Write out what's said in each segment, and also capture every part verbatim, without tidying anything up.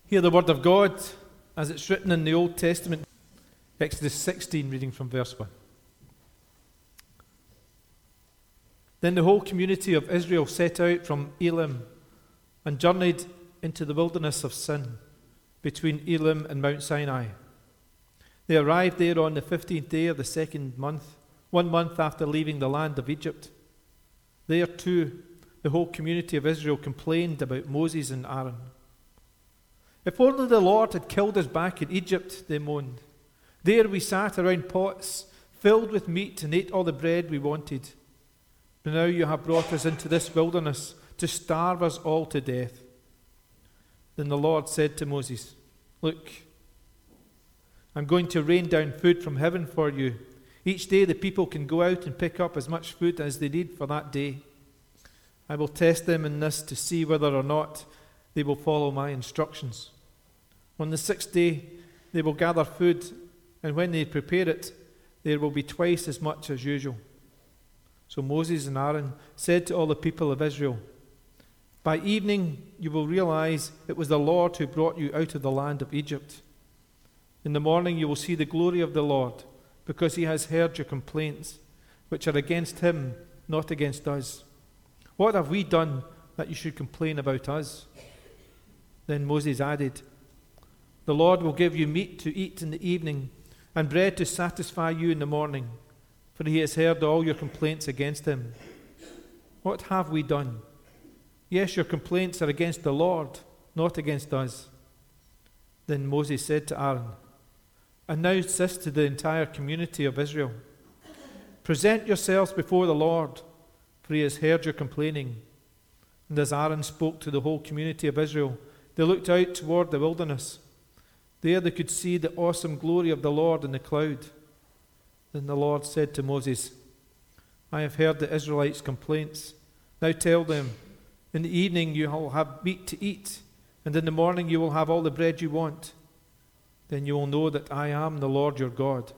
Hear the word of God as it's written in the Old Testament. Exodus sixteen, reading from verse one. Then the whole community of Israel set out from Elim and journeyed into the wilderness of Sin, between Elim and Mount Sinai. They arrived there on the fifteenth day of the second month, one month after leaving the land of Egypt. There too, the whole community of Israel complained about Moses and Aaron. If only the Lord had killed us back in Egypt, they moaned. There we sat around pots filled with meat and ate all the bread we wanted. But now you have brought us into this wilderness to starve us all to death. Then the Lord said to Moses, Look, I'm going to rain down food from heaven for you. Each day the people can go out and pick up as much food as they need for that day. I will test them in this to see whether or not they will follow my instructions. On the sixth day they will gather food, and when they prepare it, there will be twice as much as usual. So Moses and Aaron said to all the people of Israel, By evening you will realize it was the Lord who brought you out of the land of Egypt. In the morning you will see the glory of the Lord, because he has heard your complaints, which are against him, not against us. What have we done that you should complain about us? Then Moses added, The Lord will give you meat to eat in the evening, and bread to satisfy you in the morning, for he has heard all your complaints against him. What have we done? Yes, your complaints are against the Lord, not against us. Then Moses said to Aaron, Announce this to the entire community of Israel. Present yourselves before the Lord, for he has heard your complaining. And as Aaron spoke to the whole community of Israel, they looked out toward the wilderness. There they could see the awesome glory of the Lord in the cloud. Then the Lord said to Moses, I have heard the Israelites' complaints. Now tell them, in the evening you will have meat to eat, and in the morning you will have all the bread you want. Then you will know that I am the Lord your God.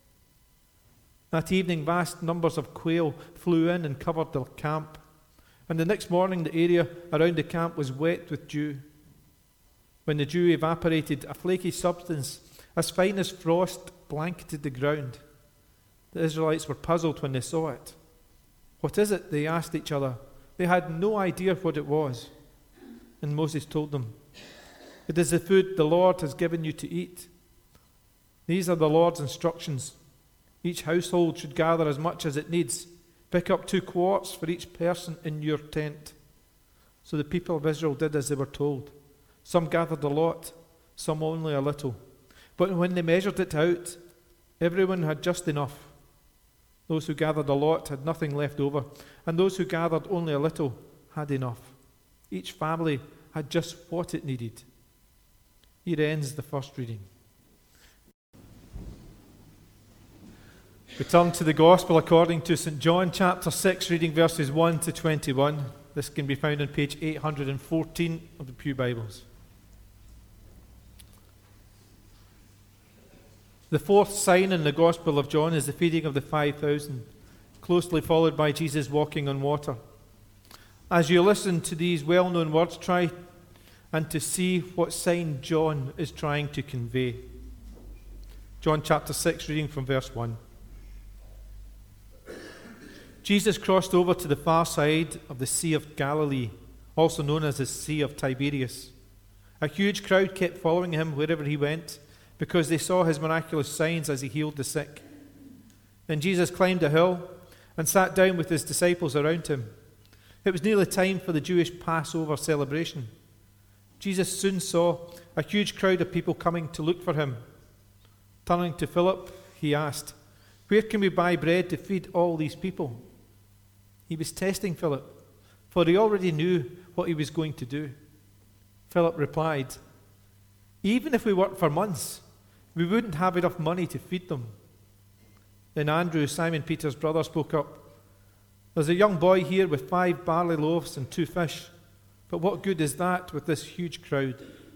That evening vast numbers of quail flew in and covered the camp, and the next morning the area around the camp was wet with dew. When the dew evaporated, a flaky substance as fine as frost blanketed the ground. The Israelites were puzzled when they saw it. What is it? They asked each other. They had no idea what it was. And Moses told them, It is the food the Lord has given you to eat. These are the Lord's instructions. Each household should gather as much as it needs. Pick up two quarts for each person in your tent. So the people of Israel did as they were told. Some gathered a lot, some only a little. But when they measured it out, everyone had just enough. Those who gathered a lot had nothing left over, and those who gathered only a little had enough. Each family had just what it needed. Here ends the first reading. We turn to the Gospel according to Saint John chapter six, reading verses one to twenty-one. This can be found on page eight hundred fourteen of the Pew Bibles. The fourth sign in the Gospel of John is the feeding of the five thousand, closely followed by Jesus walking on water. As you listen to these well-known words, try and to see what sign John is trying to convey. John chapter six, reading from verse one. Jesus crossed over to the far side of the Sea of Galilee, also known as the Sea of Tiberias. A huge crowd kept following him wherever he went, because they saw his miraculous signs as he healed the sick. Then Jesus climbed a hill and sat down with his disciples around him. It was nearly time for the Jewish Passover celebration. Jesus soon saw a huge crowd of people coming to look for him. Turning to Philip, he asked, Where can we buy bread to feed all these people? He was testing Philip, for he already knew what he was going to do. Philip replied, Even if we worked for months, we wouldn't have enough money to feed them. Then Andrew, Simon Peter's brother, spoke up. There's a young boy here with five barley loaves and two fish, but what good is that with this huge crowd?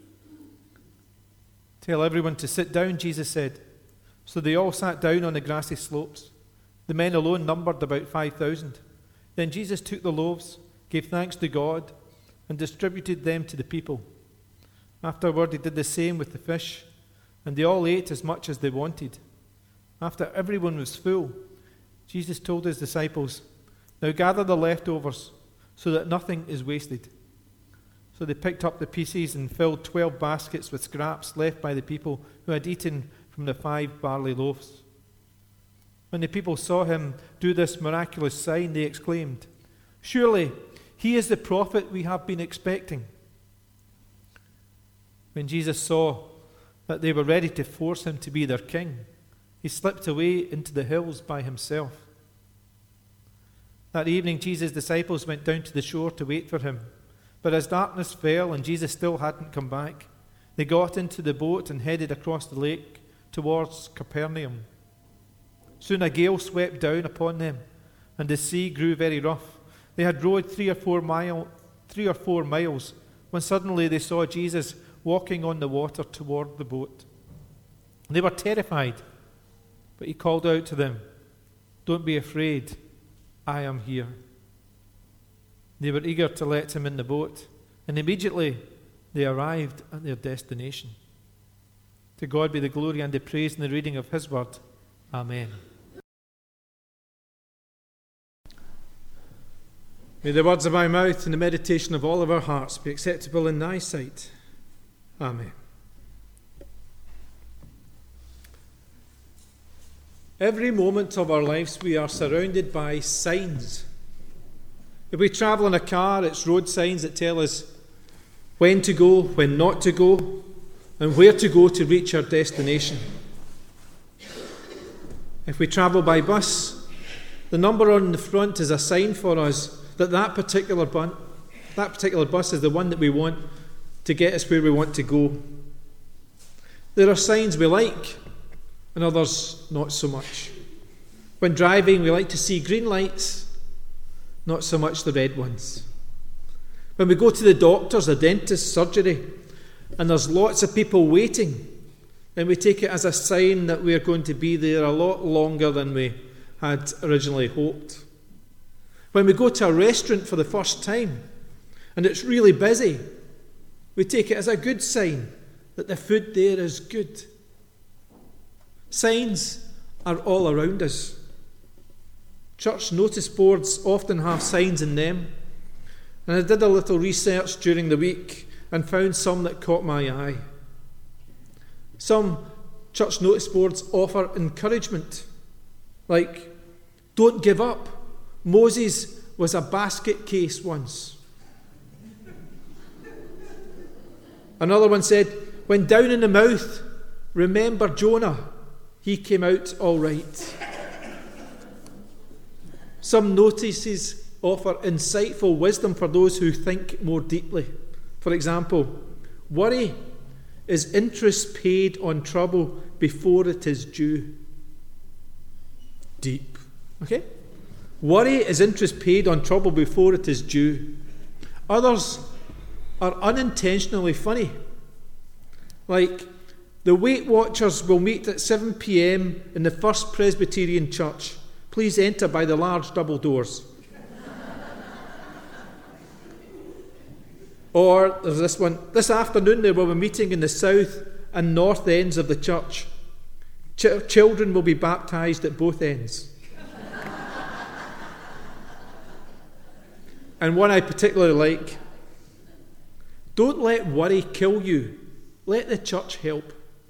Tell everyone to sit down, Jesus said. So they all sat down on the grassy slopes. The men alone numbered about five thousand. Then Jesus took the loaves, gave thanks to God, and distributed them to the people. Afterward, he did the same with the fish, and they all ate as much as they wanted. After everyone was full, Jesus told his disciples, "Now gather the leftovers, so that nothing is wasted." So they picked up the pieces and filled twelve baskets with scraps left by the people who had eaten from the five barley loaves. When the people saw him do this miraculous sign, they exclaimed, "Surely he is the prophet we have been expecting." When Jesus saw that they were ready to force him to be their king, he slipped away into the hills by himself. That evening, Jesus' disciples went down to the shore to wait for him. But as darkness fell and Jesus still hadn't come back, they got into the boat and headed across the lake towards Capernaum. Soon a gale swept down upon them, and the sea grew very rough. They had rowed three or four mile, three or four miles, when suddenly they saw Jesus walking on the water toward the boat. They were terrified, but he called out to them, "Don't be afraid, I am here." They were eager to let him in the boat, and immediately they arrived at their destination. To God be the glory and the praise in the reading of his word. Amen. May the words of my mouth and the meditation of all of our hearts be acceptable in thy sight. Amen. Every moment of our lives we are surrounded by signs. If we travel in a car, it's road signs that tell us when to go, when not to go, and where to go to reach our destination. If we travel by bus, the number on the front is a sign for us that that particular, bun- that particular bus is the one that we want to get us where we want to go. There are signs we like, and others not so much. When driving, we like to see green lights, not so much the red ones. When we go to the doctors, the dentist, surgery, and there's lots of people waiting, then we take it as a sign that we're going to be there a lot longer than we had originally hoped. When we go to a restaurant for the first time, and it's really busy, we take it as a good sign that the food there is good. Signs are all around us. Church notice boards often have signs in them. And I did a little research during the week and found some that caught my eye. Some church notice boards offer encouragement, like, "Don't give up. Moses was a basket case once." Another one said, "When down in the mouth, remember Jonah. He came out all right." Some notices offer insightful wisdom for those who think more deeply. For example, worry is interest paid on trouble before it is due. Deep. Okay? Worry is interest paid on trouble before it is due. Others are unintentionally funny. Like, the Weight Watchers will meet at seven p.m. in the First Presbyterian Church. Please enter by the large double doors. Or there's this one. This afternoon there will be a meeting in the south and north ends of the church. Ch- children will be baptised at both ends. And one I particularly like. Don't let worry kill you. Let the church help.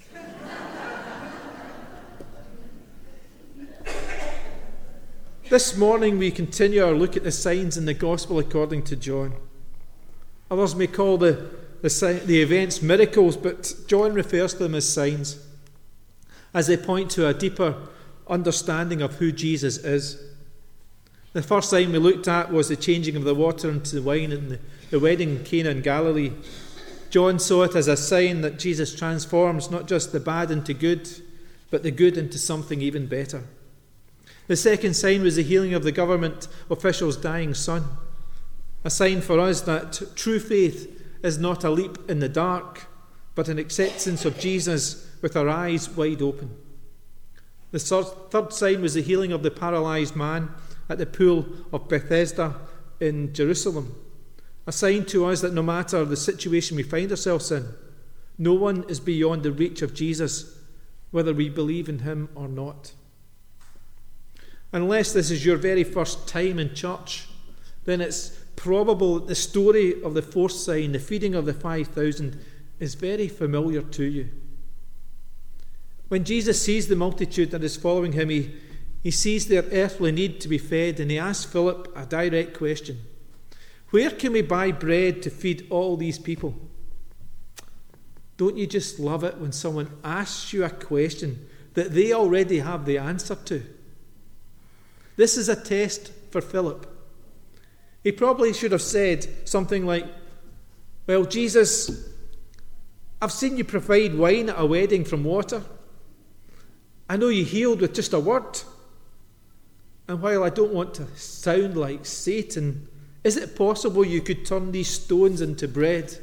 This morning we continue our look at the signs in the Gospel according to John. Others may call the, the, the events miracles, but John refers to them as signs, as they point to a deeper understanding of who Jesus is. The first sign we looked at was the changing of the water into wine in the, the wedding in Cana in Galilee. John saw it as a sign that Jesus transforms not just the bad into good, but the good into something even better. The second sign was the healing of the government official's dying son, a sign for us that true faith is not a leap in the dark, but an acceptance of Jesus with our eyes wide open. The third sign was the healing of the paralysed man at the pool of Bethesda in Jerusalem, a sign to us that no matter the situation we find ourselves in, No one is beyond the reach of Jesus, whether we believe in him or not. Unless this is your very first time in church, then it's probable that the story of the fourth sign, the feeding of the five thousand, is very familiar to you. When Jesus sees the multitude that is following him, he, he sees their earthly need to be fed, and he asks Philip a direct question. Where can we buy bread to feed all these people? Don't you just love it when someone asks you a question that they already have the answer to? This is a test for Philip. He probably should have said something like, well, Jesus, I've seen you provide wine at a wedding from water. I know you healed with just a word. And while I don't want to sound like Satan, is it possible you could turn these stones into bread?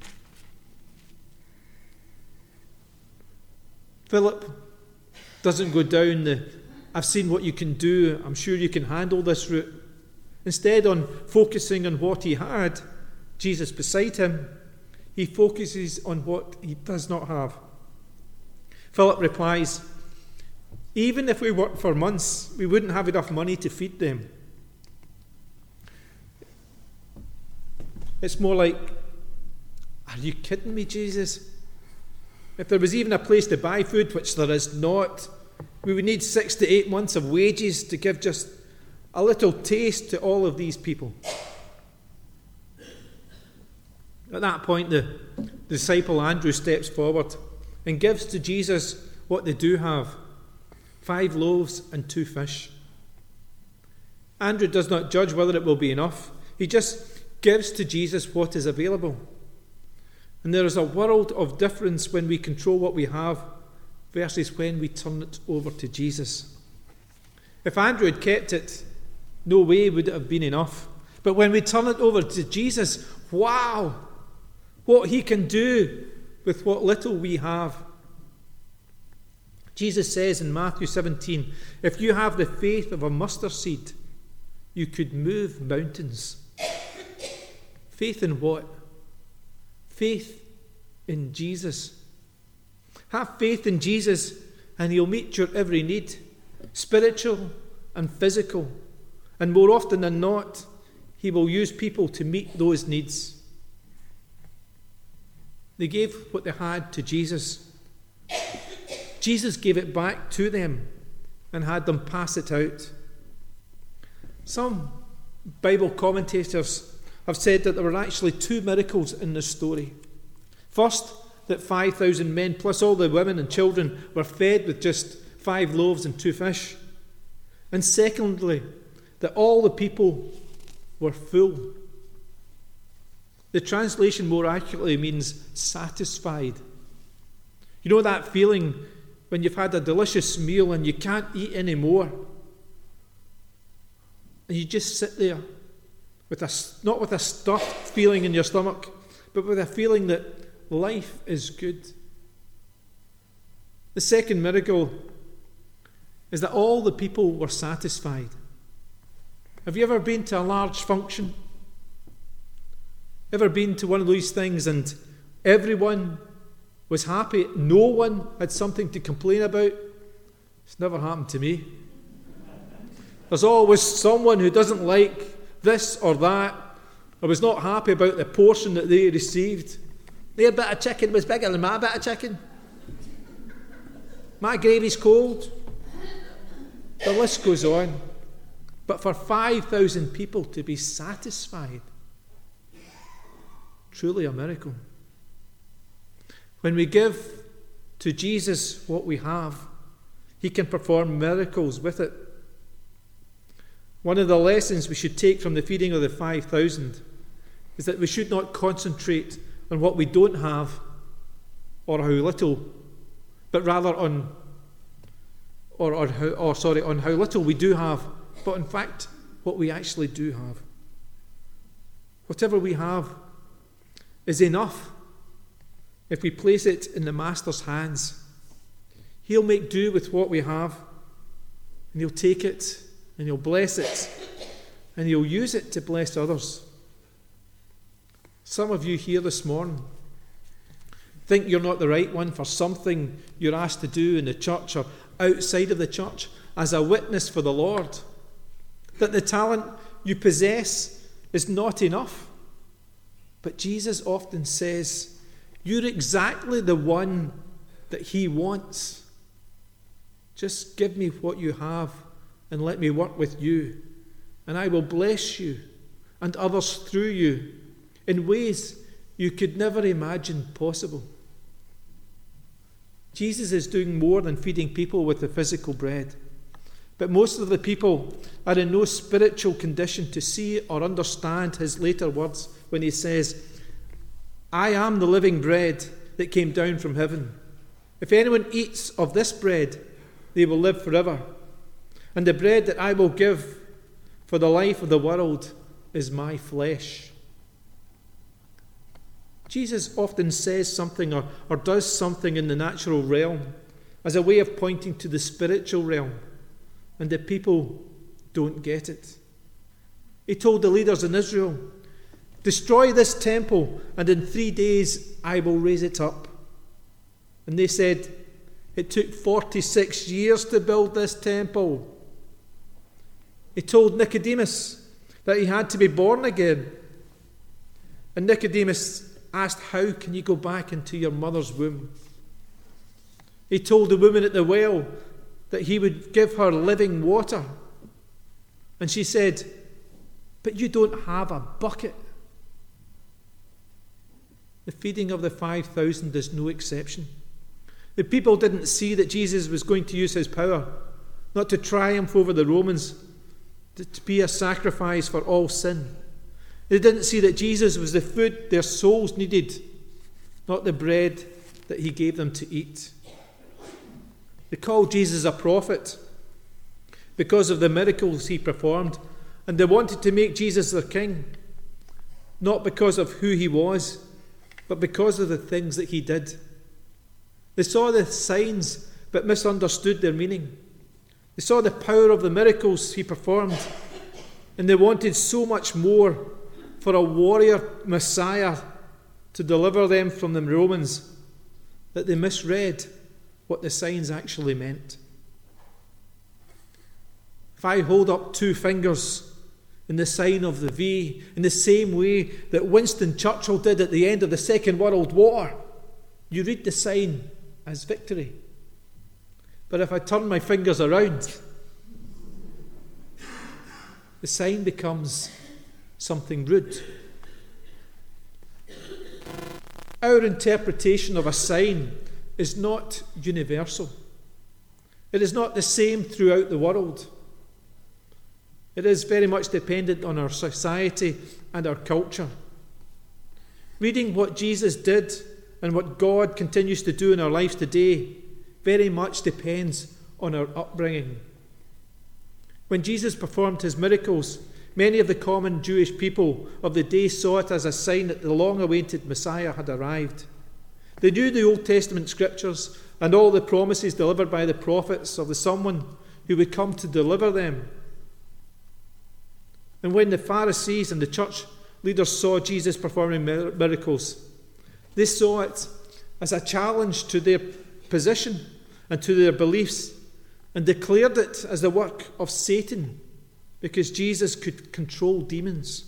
Philip doesn't go down the, I've seen what you can do, I'm sure you can handle this route. Instead, on focusing on what he had, Jesus beside him, he focuses on what he does not have. Philip replies, even if we worked for months, we wouldn't have enough money to feed them. It's more like, are you kidding me, Jesus? If there was even a place to buy food, which there is not, we would need six to eight months of wages to give just a little taste to all of these people. At that point, the disciple Andrew steps forward and gives to Jesus what they do have, five loaves and two fish. Andrew does not judge whether it will be enough. He just gives to Jesus what is available. And there is a world of difference when we control what we have versus when we turn it over to Jesus. If Andrew had kept it, no way would it have been enough. But when we turn it over to Jesus, wow, what he can do with what little we have. Jesus says in Matthew seventeen, if you have the faith of a mustard seed, you could move mountains. Faith in what? Faith in Jesus. Have faith in Jesus and he'll meet your every need, spiritual and physical. And more often than not, he will use people to meet those needs. They gave what they had to Jesus. Jesus gave it back to them and had them pass it out. Some Bible commentators have said that there were actually two miracles in this story. First, that five thousand men plus all the women and children were fed with just five loaves and two fish. And secondly, that all the people were full. The translation more accurately means satisfied. You know that feeling when you've had a delicious meal and you can't eat any more? And you just sit there, with a, not with a stuffed feeling in your stomach, but with a feeling that life is good. The second miracle is that all the people were satisfied. Have you ever been to a large function? Ever been to one of these things and everyone was happy? No one had something to complain about? It's never happened to me. There's always someone who doesn't like this or that, or was not happy about the portion that they received. Their bit of chicken was bigger than my bit of chicken. My gravy's cold. The list goes on. But for five thousand people to be satisfied, truly a miracle. When we give to Jesus what we have, he can perform miracles with it. One of the lessons we should take from the feeding of the five thousand is that we should not concentrate on what we don't have or how little, but rather on, or, or, how, or sorry, on how little we do have, but in fact, what we actually do have. Whatever we have is enough if we place it in the Master's hands. He'll make do with what we have, and he'll take it, and he'll bless it, and he'll use it to bless others. Some of you here this morning, think you're not the right one for something you're asked to do in the church or outside of the church as a witness for the Lord, that the talent you possess is not enough. But Jesus often says, you're exactly the one that he wants. Just give me what you have and let me work with you, and I will bless you and others through you in ways you could never imagine possible. Jesus is doing more than feeding people with the physical bread. But most of the people are in no spiritual condition to see or understand his later words when he says, I am the living bread that came down from heaven. If anyone eats of this bread, they will live forever. And the bread that I will give for the life of the world is my flesh. Jesus often says something or, or does something in the natural realm as a way of pointing to the spiritual realm, and the people don't get it. He told the leaders in Israel, destroy this temple, and in three days I will raise it up. And they said, it took forty-six years to build this temple. He told Nicodemus that he had to be born again. And Nicodemus asked, how can you go back into your mother's womb? He told the woman at the well that he would give her living water. And she said, but you don't have a bucket. The feeding of the five thousand is no exception. The people didn't see that Jesus was going to use his power, not to triumph over the Romans, to be a sacrifice for all sin. They didn't see that Jesus was the food their souls needed, not the bread that he gave them to eat. They called Jesus a prophet because of the miracles he performed, and they wanted to make Jesus their king, not because of who he was, but because of the things that he did. They saw the signs but misunderstood their meaning. They saw the power of the miracles he performed, and they wanted so much more for a warrior Messiah to deliver them from the Romans that they misread what the signs actually meant. If I hold up two fingers in the sign of the V, in the same way that Winston Churchill did at the end of the Second World War, you read the sign as victory. But if I turn my fingers around, the sign becomes something rude. Our interpretation of a sign is not universal. It is not the same throughout the world. It is very much dependent on our society and our culture. Reading what Jesus did and what God continues to do in our lives today very much depends on our upbringing. When Jesus performed his miracles, many of the common Jewish people of the day saw it as a sign that the long-awaited Messiah had arrived. They knew the Old Testament scriptures and all the promises delivered by the prophets of the someone who would come to deliver them. And when the Pharisees and the church leaders saw Jesus performing miracles, they saw it as a challenge to their position and to their beliefs, and declared it as the work of Satan, because Jesus could control demons.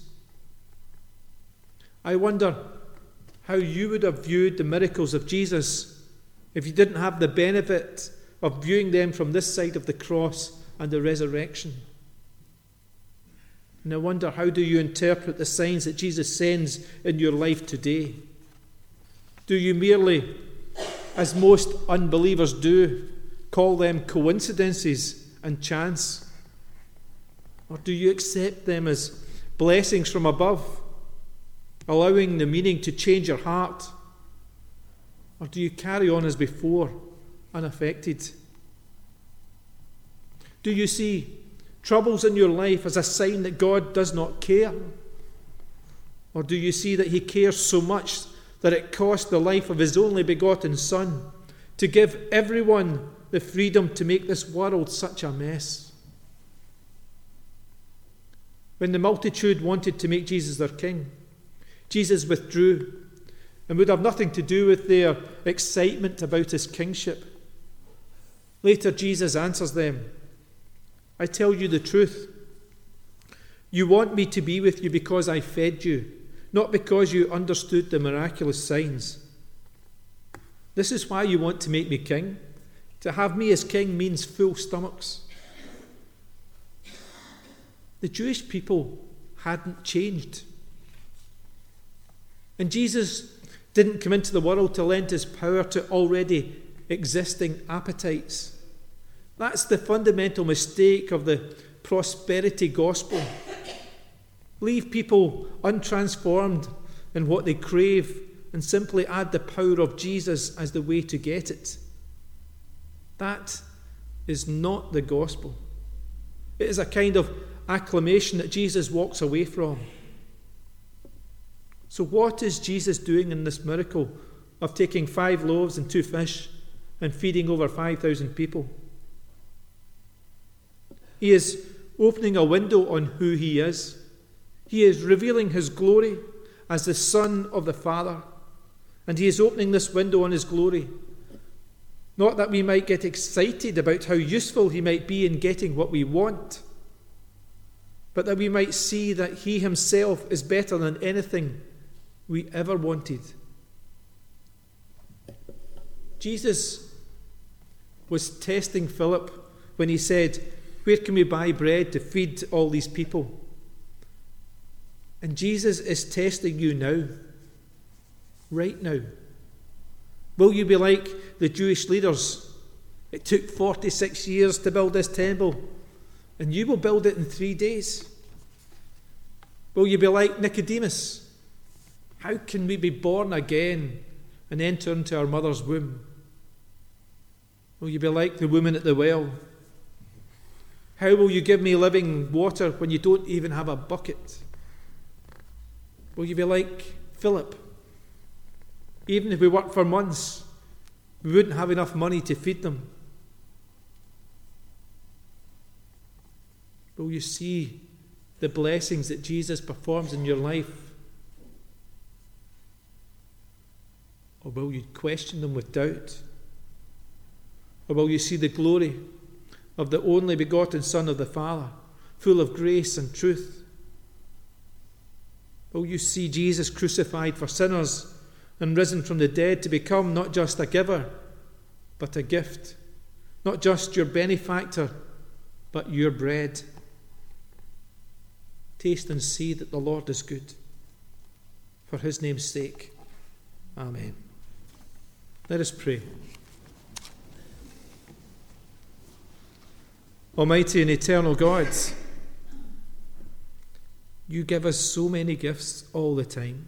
I wonder how you would have viewed the miracles of Jesus if you didn't have the benefit of viewing them from this side of the cross and the resurrection. And I wonder, how do you interpret the signs that Jesus sends in your life today? Do you merely, as most unbelievers do, call them coincidences and chance? Or do you accept them as blessings from above, allowing the meaning to change your heart? Or do you carry on as before, unaffected? Do you see troubles in your life as a sign that God does not care? Or do you see that he cares so much that it cost the life of his only begotten Son to give everyone the freedom to make this world such a mess? When the multitude wanted to make Jesus their king, Jesus withdrew and would have nothing to do with their excitement about his kingship. Later, Jesus answers them, I tell you the truth. You want me to be with you because I fed you, not because you understood the miraculous signs. This is why you want to make me king. To have me as king means full stomachs. The Jewish people hadn't changed. And Jesus didn't come into the world to lend his power to already existing appetites. That's the fundamental mistake of the prosperity gospel. Leave people untransformed in what they crave and simply add the power of Jesus as the way to get it. That is not the gospel. It is a kind of acclamation that Jesus walks away from. So what is Jesus doing in this miracle of taking five loaves and two fish and feeding over five thousand people? He is opening a window on who he is. He is revealing his glory as the Son of the Father. And he is opening this window on his glory. Not that we might get excited about how useful he might be in getting what we want, but that we might see that he himself is better than anything we ever wanted. Jesus was testing Philip when he said, where can we buy bread to feed all these people? And Jesus is testing you now, right now. Will you be like the Jewish leaders? It took forty-six years to build this temple, and you will build it in three days. Will you be like Nicodemus? How can we be born again and enter into our mother's womb? Will you be like the woman at the well? How will you give me living water when you don't even have a bucket? Will you be like Philip? Even if we worked for months, we wouldn't have enough money to feed them. Will you see the blessings that Jesus performs in your life? Or will you question them with doubt? Or will you see the glory of the only begotten Son of the Father, full of grace and truth? Will you see Jesus crucified for sinners and risen from the dead to become not just a giver, but a gift? Not just your benefactor, but your bread. Taste and see that the Lord is good. For his name's sake. Amen. Let us pray. Almighty and eternal God, you give us so many gifts all the time.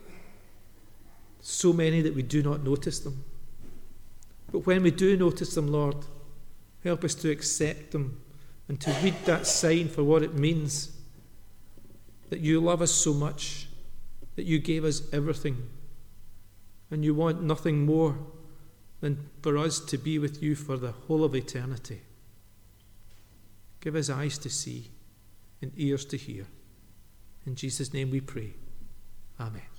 So many that we do not notice them. But when we do notice them, Lord, help us to accept them and to read that sign for what it means. That you love us so much, that you gave us everything, and you want nothing more than for us to be with you for the whole of eternity. Give us eyes to see and ears to hear. In Jesus' name we pray. Amen.